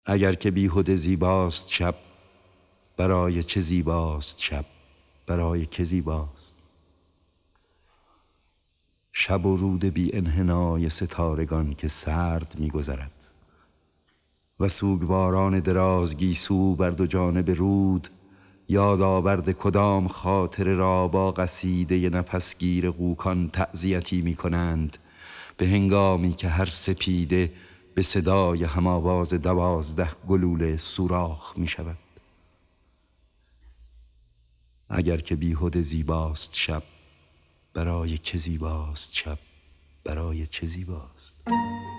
اگر که بیهوده زیباست شب، برای چه زیباست شب، برای که زیباست؟ شب و رود بی انحنای ستارگان که سرد می گذرد و سوگواران دراز گیسو بر دو جانب رود، یاد آورد کدام خاطر را با قصیده نفسگیر قوکان تعزیتی می کنند، به هنگامی که هر سپیده به صدای هماواز 12 گلوله سوراخ می شود. اگر که بیهوده زیباست شب، برای که زیباست شب، برای چه زیباست؟